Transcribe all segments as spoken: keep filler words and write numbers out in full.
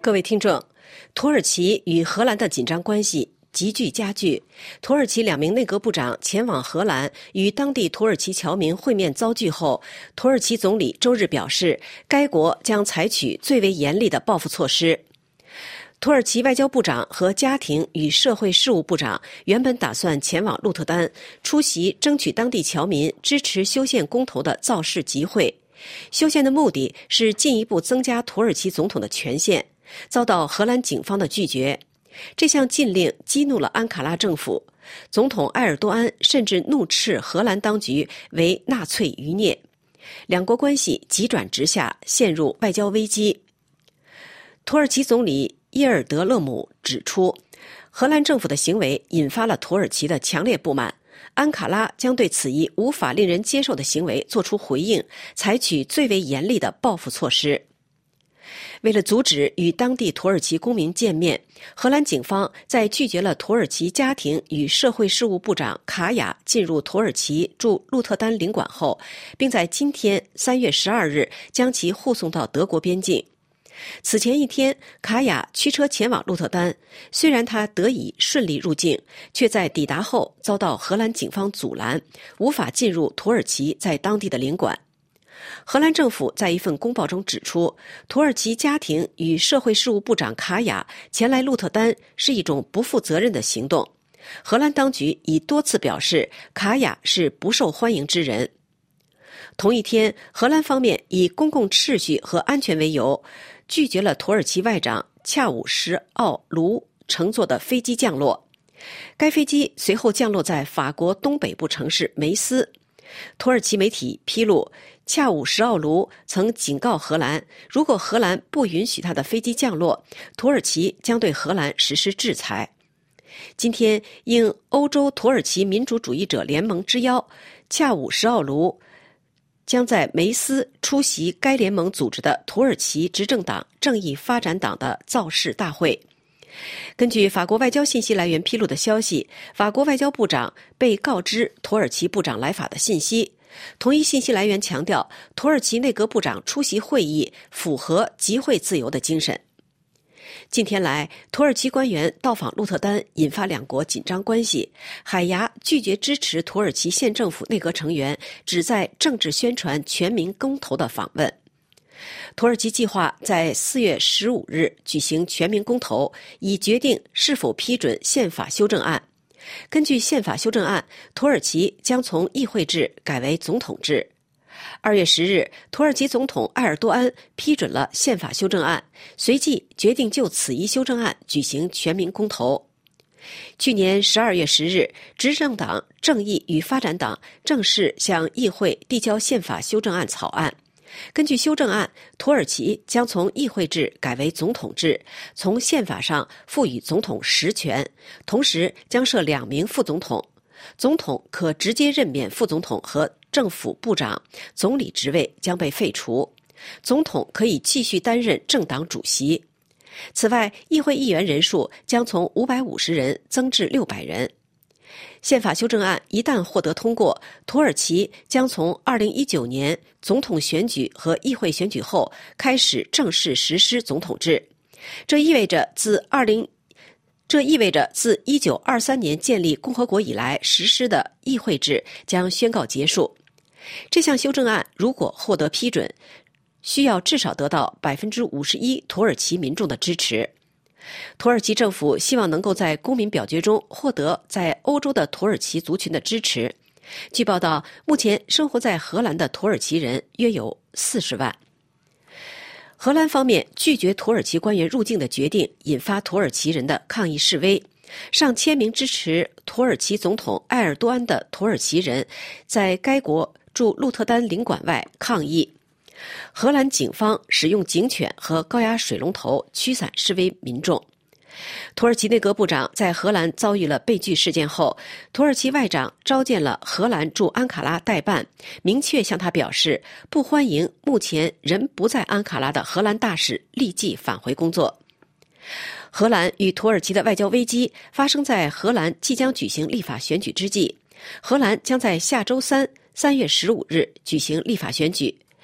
各位听众，土耳其与荷兰的紧张关系急剧加剧。土耳其两名内阁部长前往荷兰与当地土耳其侨民会面遭拒后，土耳其总理周日表示，该国将采取最为严厉的报复措施。土耳其外交部长和家庭与社会事务部长原本打算前往鹿特丹出席争取当地侨民支持修宪公投的造势集会。修宪的目的是进一步增加土耳其总统的权限，遭到荷兰警方的拒绝。这项禁令激怒了安卡拉政府，总统埃尔多安甚至怒斥荷兰当局为纳粹余孽，两国关系急转直下，陷入外交危机。土耳其总理耶尔德勒姆指出，荷兰政府的行为引发了土耳其的强烈不满，安卡拉将对此一无法令人接受的行为作出回应，采取最为严厉的报复措施。为了阻止与当地土耳其公民见面，荷兰警方在拒绝了土耳其家庭与社会事务部长卡雅进入土耳其驻鹿特丹领馆后，并在今天三月十二日将其护送到德国边境。此前一天，卡雅驱车前往鹿特丹，虽然他得以顺利入境，却在抵达后遭到荷兰警方阻拦，无法进入土耳其在当地的领馆。荷兰政府在一份公报中指出，土耳其家庭与社会事务部长卡雅前来鹿特丹是一种不负责任的行动。荷兰当局已多次表示，卡雅是不受欢迎之人。同一天，荷兰方面以公共秩序和安全为由，拒绝了土耳其外长恰武什奥卢乘坐的飞机降落。该飞机随后降落在法国东北部城市梅斯。土耳其媒体披露，恰武什奥卢曾警告荷兰，如果荷兰不允许他的飞机降落，土耳其将对荷兰实施制裁。今天，应欧洲土耳其民主主义者联盟之邀，恰武什奥卢将在梅斯出席该联盟组织的土耳其执政党正义发展党的造势大会。根据法国外交信息来源披露的消息，法国外交部长被告知土耳其部长来法的信息。同一信息来源强调，土耳其内阁部长出席会议符合集会自由的精神。近天来，土耳其官员到访鹿特丹，引发两国紧张关系。海牙拒绝支持土耳其县政府内阁成员旨在政治宣传全民公投的访问。土耳其计划在四月十五日举行全民公投，以决定是否批准宪法修正案。根据宪法修正案，土耳其将从议会制改为总统制。二月十日，土耳其总统埃尔多安批准了宪法修正案，随即决定就此一修正案举行全民公投。去年十二月十日，执政党正义与发展党正式向议会递交宪法修正案草案。根据修正案，土耳其将从议会制改为总统制，从宪法上赋予总统实权，同时将设两名副总统。总统可直接任免副总统和政府部长，总理职位将被废除。总统可以继续担任政党主席。此外，议会议员人数将从五百五十人增至六百人。宪法修正案一旦获得通过，土耳其将从二零一九年总统选举和议会选举后开始正式实施总统制。这意味着自二零这意味着自一九二三年建立共和国以来实施的议会制将宣告结束。这项修正案如果获得批准，需要至少得到百分之五十一土耳其民众的支持。土耳其政府希望能够在公民表决中获得在欧洲的土耳其族群的支持。据报道，目前生活在荷兰的土耳其人约有四十万。荷兰方面拒绝土耳其官员入境的决定引发土耳其人的抗议示威。上千名支持土耳其总统埃尔多安的土耳其人在该国驻鹿特丹领馆外抗议。荷兰警方使用警犬和高压水龙头驱散示威民众。土耳其内阁部长在荷兰遭遇了被拒事件后，土耳其外长召见了荷兰驻安卡拉代办，明确向他表示不欢迎目前人不在安卡拉的荷兰大使立即返回工作。荷兰与土耳其的外交危机发生在荷兰即将举行立法选举之际。荷兰将在下周三三月十五日举行立法选举。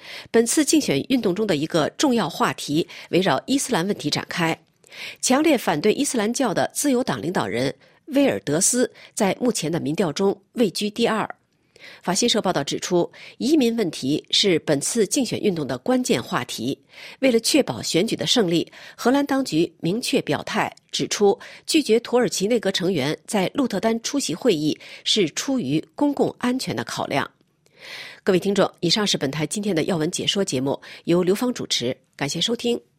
本次竞选运动中的一个重要话题围绕伊斯兰问题展开。强烈反对伊斯兰教的自由党领导人威尔德斯在目前的民调中位居第二。法新社报道指出，移民问题是本次竞选运动的关键话题。为了确保选举的胜利，荷兰当局明确表态，指出拒绝土耳其内阁成员在鹿特丹出席会议是出于公共安全的考量。各位听众，以上是本台今天的要闻解说节目，由刘芳主持，感谢收听。